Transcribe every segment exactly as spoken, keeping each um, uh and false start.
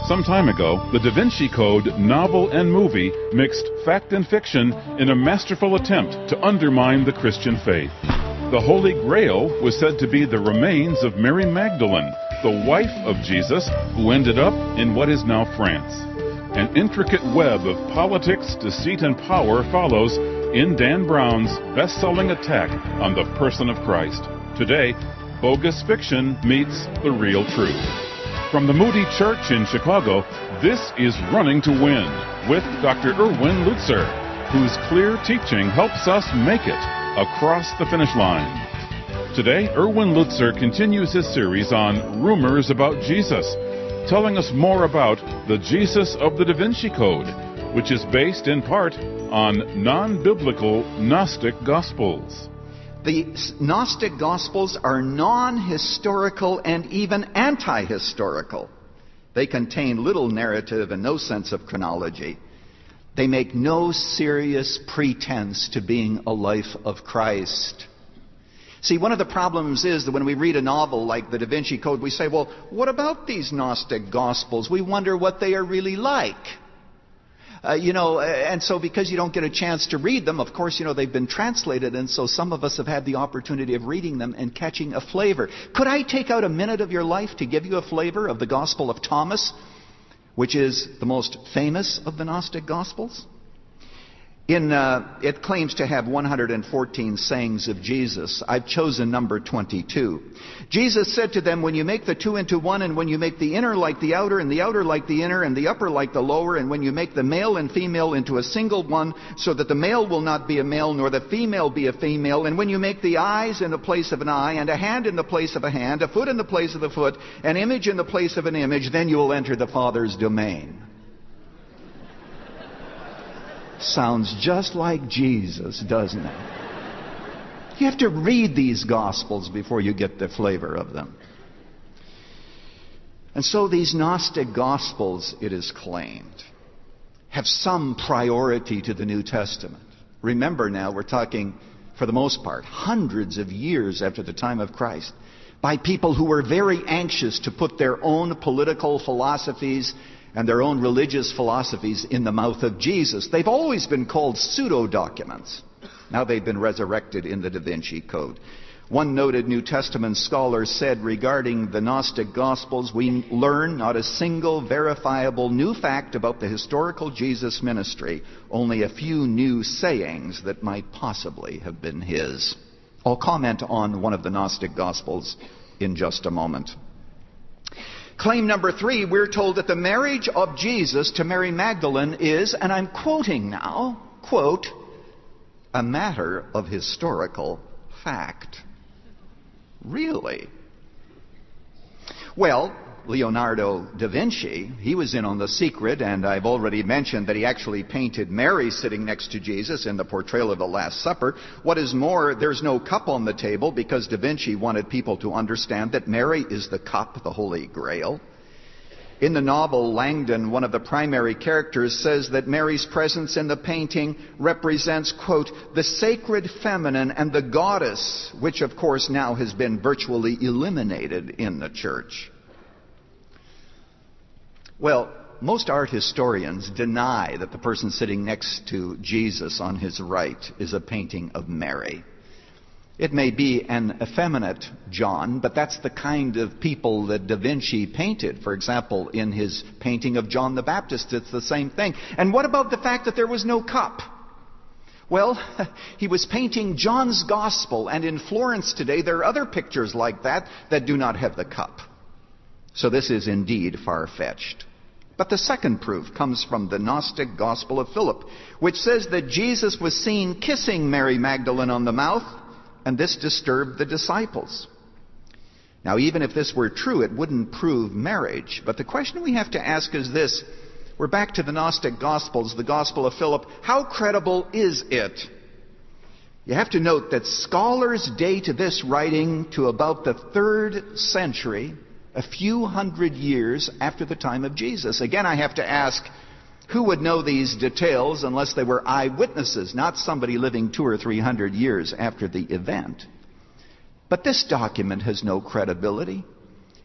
Some time ago, the Da Vinci Code novel and movie mixed fact and fiction in a masterful attempt to undermine the Christian faith. The Holy Grail was said to be the remains of Mary Magdalene, the wife of Jesus, who ended up in what is now France. An intricate web of politics, deceit, and power follows in Dan Brown's best-selling attack on the person of Christ. Today, bogus fiction meets the real truth. From the Moody Church in Chicago, this is Running to Win with Doctor Erwin Lutzer, whose clear teaching helps us make it across the finish line. Today, Erwin Lutzer continues his series on Rumors About Jesus, telling us more about the Jesus of the Da Vinci Code, which is based in part on non-biblical Gnostic Gospels. The Gnostic Gospels are non-historical and even anti-historical. They contain little narrative and no sense of chronology. They make no serious pretense to being a life of Christ. See, one of the problems is that when we read a novel like the Da Vinci Code, we say, well, what about these Gnostic Gospels? We wonder what they are really like. Uh, you know, and so because you don't get a chance to read them, of course, you know, they've been translated, and so some of us have had the opportunity of reading them and catching a flavor. Could I take out a minute of your life to give you a flavor of the Gospel of Thomas, which is the most famous of the Gnostic Gospels? In, uh, it claims to have one hundred fourteen sayings of Jesus. I've chosen number twenty-two. Jesus said to them, when you make the two into one, and when you make the inner like the outer, and the outer like the inner, and the upper like the lower, and when you make the male and female into a single one, so that the male will not be a male, nor the female be a female, and when you make the eyes in the place of an eye, and a hand in the place of a hand, a foot in the place of the foot, an image in the place of an image, then you will enter the Father's domain. Sounds just like Jesus, doesn't it? You have to read these Gospels before you get the flavor of them. And so these Gnostic Gospels, it is claimed, have some priority to the New Testament. Remember now, we're talking, for the most part, hundreds of years after the time of Christ, by people who were very anxious to put their own political philosophies and their own religious philosophies in the mouth of Jesus. They've always been called pseudo-documents. Now they've been resurrected in the Da Vinci Code. One noted New Testament scholar said regarding the Gnostic Gospels, we learn not a single verifiable new fact about the historical Jesus ministry, only a few new sayings that might possibly have been his. I'll comment on one of the Gnostic Gospels in just a moment. Claim number three, we're told that the marriage of Jesus to Mary Magdalene is, and I'm quoting now, quote, a matter of historical fact. Really? Well, Leonardo da Vinci, he was in on the secret, and I've already mentioned that he actually painted Mary sitting next to Jesus in the portrayal of the Last Supper. What is more, there's no cup on the table because da Vinci wanted people to understand that Mary is the cup, the Holy Grail. In the novel, Langdon, one of the primary characters, says that Mary's presence in the painting represents, quote, the sacred feminine and the goddess, which of course now has been virtually eliminated in the church. Well, most art historians deny that the person sitting next to Jesus on his right is a painting of Mary. It may be an effeminate John, but that's the kind of people that Da Vinci painted. For example, in his painting of John the Baptist, it's the same thing. And what about the fact that there was no cup? Well, he was painting John's Gospel, and in Florence today there are other pictures like that that do not have the cup. So this is indeed far-fetched. But the second proof comes from the Gnostic Gospel of Philip, which says that Jesus was seen kissing Mary Magdalene on the mouth, and this disturbed the disciples. Now, even if this were true, it wouldn't prove marriage. But the question we have to ask is this. We're back to the Gnostic Gospels, the Gospel of Philip. How credible is it? You have to note that scholars date this writing to about the third century, a few hundred years after the time of Jesus. Again, I have to ask, who would know these details unless they were eyewitnesses, not somebody living two or three hundred years after the event? But this document has no credibility.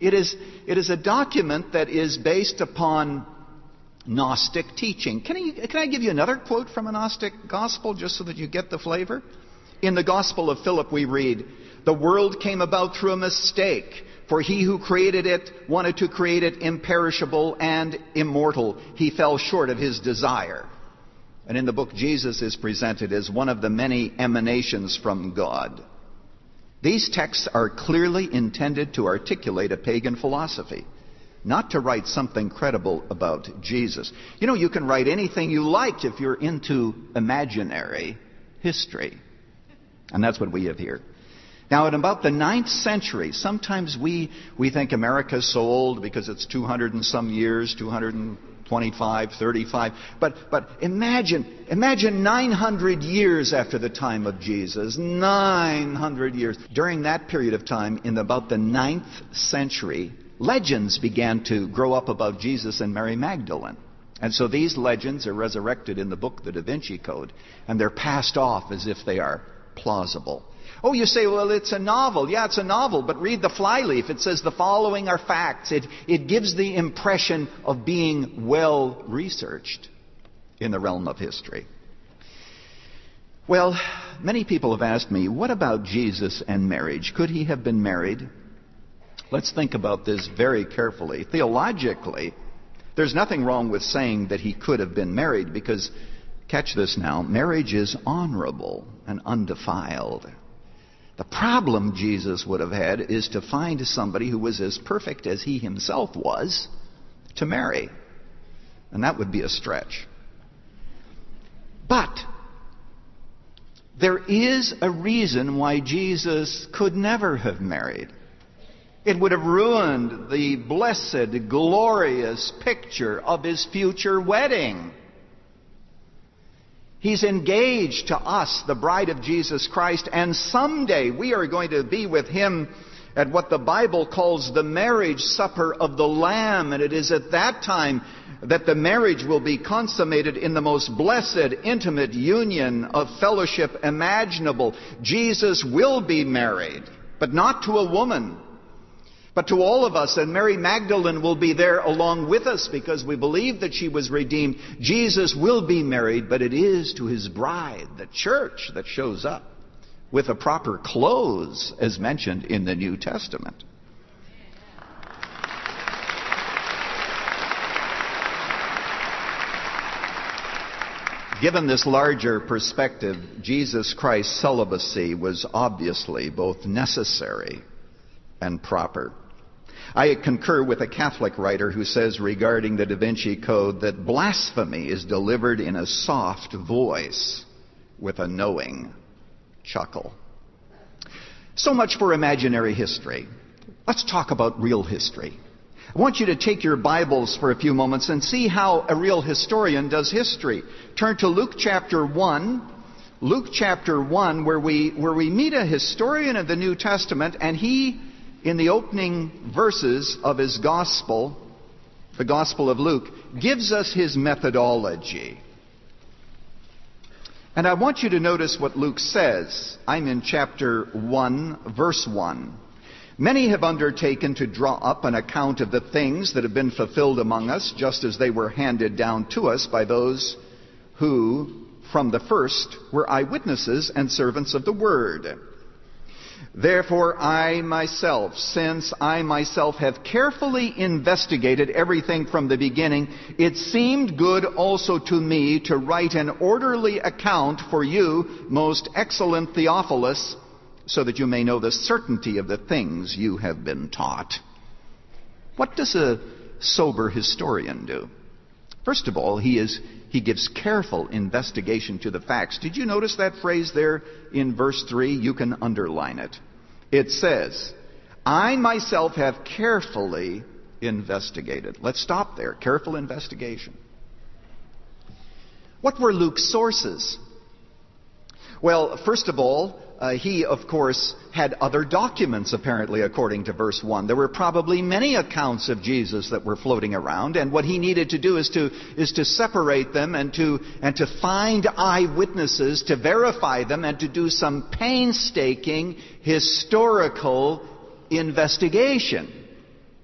It is, it is a document that is based upon Gnostic teaching. Can I, can I give you another quote from a Gnostic gospel just so that you get the flavor? In the Gospel of Philip we read, "The world came about through a mistake, for he who created it wanted to create it imperishable and immortal. He fell short of his desire." And in the book, Jesus is presented as one of the many emanations from God. These texts are clearly intended to articulate a pagan philosophy, not to write something credible about Jesus. You know, you can write anything you like if you're into imaginary history. And that's what we have here. Now, in about the ninth century, sometimes we, we think America's so old because it's two hundred and some years, two hundred twenty-five, thirty-five. But, but imagine, imagine nine hundred years after the time of Jesus. nine hundred years. During that period of time, in about the ninth century, legends began to grow up about Jesus and Mary Magdalene. And so these legends are resurrected in the book, the Da Vinci Code, and they're passed off as if they are plausible. Oh, you say, well, it's a novel. Yeah, it's a novel, but read the flyleaf. It says the following are facts. It, it gives the impression of being well researched in the realm of history. Well, many people have asked me, what about Jesus and marriage? Could he have been married? Let's think about this very carefully. Theologically, there's nothing wrong with saying that he could have been married because, catch this now, marriage is honorable and undefiled. The problem Jesus would have had is to find somebody who was as perfect as he himself was to marry. And that would be a stretch. But there is a reason why Jesus could never have married. It would have ruined the blessed, glorious picture of his future wedding. He's engaged to us, the bride of Jesus Christ, and someday we are going to be with him at what the Bible calls the marriage supper of the Lamb. And it is at that time that the marriage will be consummated in the most blessed, intimate union of fellowship imaginable. Jesus will be married, but not to a woman, but to all of us. And Mary Magdalene will be there along with us because we believe that she was redeemed. Jesus will be married, but it is to his bride, the church, that shows up with the proper clothes as mentioned in the New Testament. Given this larger perspective, Jesus Christ's celibacy was obviously both necessary and proper. I concur with a Catholic writer who says regarding the Da Vinci Code that blasphemy is delivered in a soft voice with a knowing chuckle. So much for imaginary history. Let's talk about real history. I want you to take your Bibles for a few moments and see how a real historian does history. Turn to Luke chapter one. Luke chapter one, where we, where we meet a historian of the New Testament, and he, in the opening verses of his gospel, the Gospel of Luke, gives us his methodology. And I want you to notice what Luke says. I'm in chapter one, verse one. Many have undertaken to draw up an account of the things that have been fulfilled among us, just as they were handed down to us by those who, from the first, were eyewitnesses and servants of the word. Therefore, I myself, since I myself have carefully investigated everything from the beginning, it seemed good also to me to write an orderly account for you, most excellent Theophilus, so that you may know the certainty of the things you have been taught. What does a sober historian do? First of all, he is he gives careful investigation to the facts. Did you notice that phrase there in verse three? You can underline it. It says, I myself have carefully investigated. Let's stop there. Careful investigation. What were Luke's sources? Well, first of all, Uh, he, of course, had other documents, apparently, according to verse one. There were probably many accounts of Jesus that were floating around, and what he needed to do is to is to separate them and to and to find eyewitnesses, to verify them, and to do some painstaking historical investigation.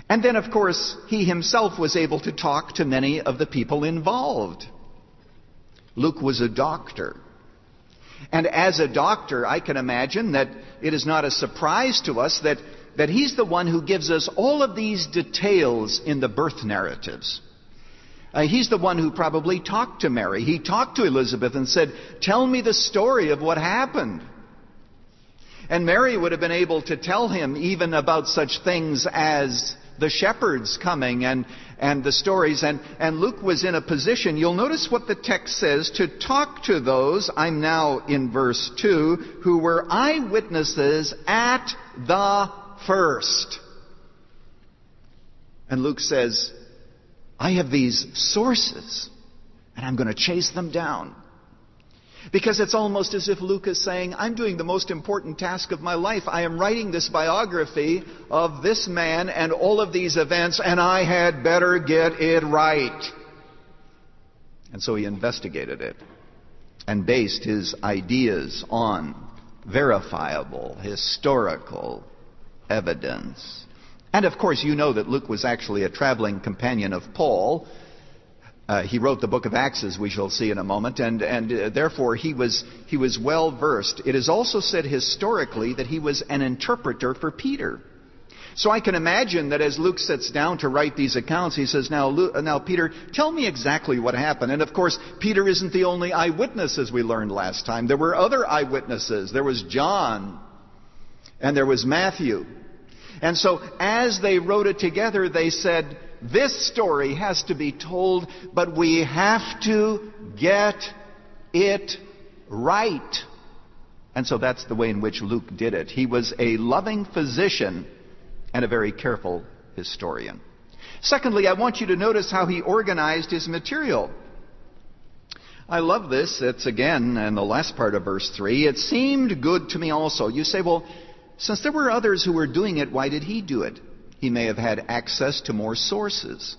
And then, of course, he himself was able to talk to many of the people involved. Luke was a doctor. And as a doctor, I can imagine that it is not a surprise to us that, that he's the one who gives us all of these details in the birth narratives. Uh, he's the one who probably talked to Mary. He talked to Elizabeth and said, "Tell me the story of what happened." And Mary would have been able to tell him even about such things as the shepherds coming and, and the stories. And, and Luke was in a position, you'll notice what the text says, to talk to those, I'm now in verse two, who were eyewitnesses at the first. And Luke says, I have these sources, and I'm going to chase them down. Because it's almost as if Luke is saying, I'm doing the most important task of my life. I am writing this biography of this man and all of these events, and I had better get it right. And so he investigated it and based his ideas on verifiable, historical evidence. And of course, you know that Luke was actually a traveling companion of Paul. Uh, he wrote the book of Acts, as we shall see in a moment, and, and uh, therefore he was, he was well versed. It is also said historically that he was an interpreter for Peter. So I can imagine that as Luke sits down to write these accounts, he says, now, Luke, now Peter, tell me exactly what happened. And of course, Peter isn't the only eyewitness, as we learned last time. There were other eyewitnesses. There was John, and there was Matthew. And so as they wrote it together, they said, this story has to be told, but we have to get it right. And so that's the way in which Luke did it. He was a loving physician and a very careful historian. Secondly, I want you to notice how he organized his material. I love this. It's again in the last part of verse three. It seemed good to me also. You say, well, since there were others who were doing it, why did he do it? He may have had access to more sources.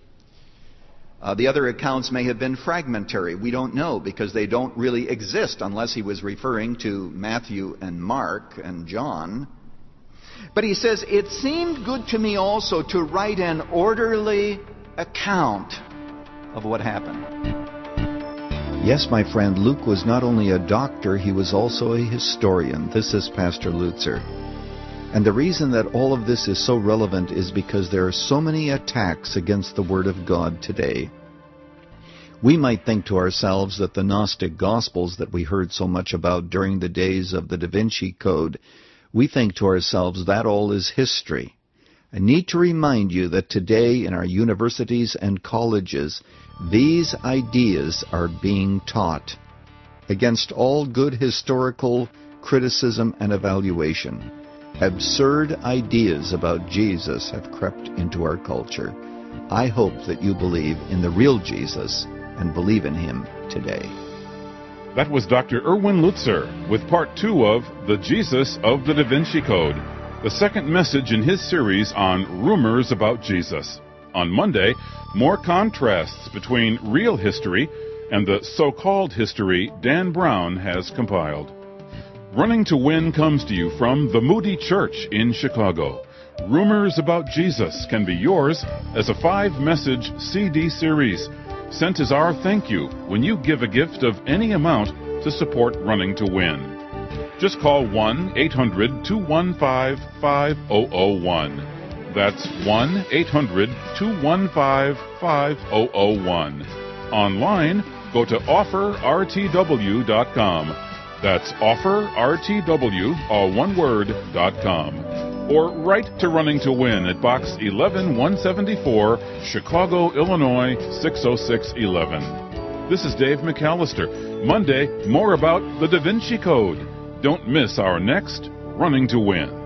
Uh, the other accounts may have been fragmentary. We don't know because they don't really exist unless he was referring to Matthew and Mark and John. But he says, it seemed good to me also to write an orderly account of what happened. Yes, my friend, Luke was not only a doctor, he was also a historian. This is Pastor Lutzer. And the reason that all of this is so relevant is because there are so many attacks against the Word of God today. We might think to ourselves that the Gnostic Gospels that we heard so much about during the days of the Da Vinci Code, we think to ourselves that all is history. I need to remind you that today in our universities and colleges, these ideas are being taught against all good historical criticism and evaluation. Absurd ideas about Jesus have crept into our culture. I hope that you believe in the real Jesus and believe in him today. That was Doctor Erwin Lutzer with part two of The Jesus of the Da Vinci Code, the second message in his series on rumors about Jesus. On Monday, more contrasts between real history and the so-called history Dan Brown has compiled. Running to Win comes to you from the Moody Church in Chicago. Rumors about Jesus can be yours as a five-message C D series, sent as our thank you when you give a gift of any amount to support Running to Win. Just call one eight hundred two one five five zero zero one. That's one eight hundred two one five five zero zero one. Online, go to offer r t w dot com. That's offer r t w, all one word, dot com. Or write to Running to Win at Box eleven one seventy-four, Chicago, Illinois, six oh six one one. This is Dave McAllister. Monday, more about the Da Vinci Code. Don't miss our next Running to Win.